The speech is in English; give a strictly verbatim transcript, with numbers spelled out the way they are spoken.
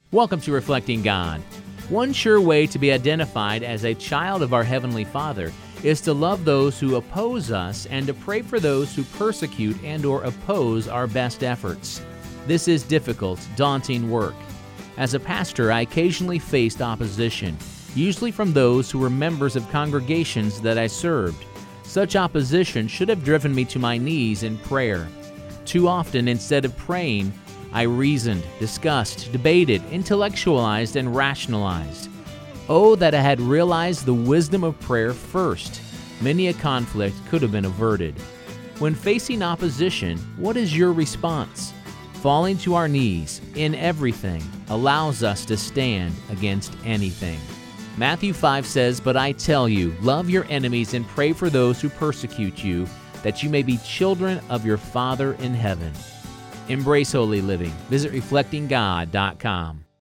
Welcome to Reflecting God. One sure way to be identified as a child of our Heavenly Father is to love those who oppose us and to pray for those who persecute and or oppose our best efforts. This is difficult, daunting work. As a pastor, I occasionally faced opposition, usually from those who were members of congregations that I served. Such opposition should have driven me to my knees in prayer. Too often, instead of praying, I reasoned, discussed, debated, intellectualized, and rationalized. Oh, that I had realized the wisdom of prayer first. Many a conflict could have been averted. When facing opposition, what is your response? Falling to our knees in everything allows us to stand against anything. Matthew five says, "But I tell you, love your enemies and pray for those who persecute you, that you may be children of your Father in heaven." Embrace holy living. Visit reflecting god dot com.